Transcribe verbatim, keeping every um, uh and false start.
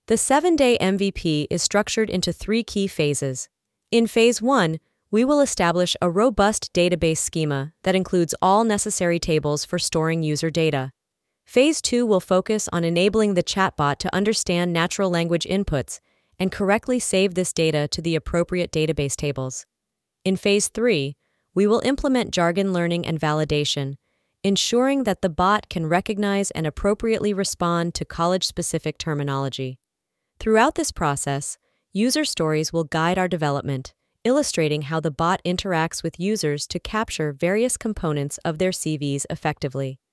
The seven-day M V P is structured into three key phases. In Phase one, we will establish a robust database schema that includes all necessary tables for storing user data. Phase two will focus on enabling the chatbot to understand natural language inputs and correctly save this data to the appropriate database tables. In Phase three, we will implement jargon learning and validation, ensuring that the bot can recognize and appropriately respond to college-specific terminology. Throughout this process, user stories will guide our development, illustrating how the bot interacts with users to capture various components of their C Vs effectively.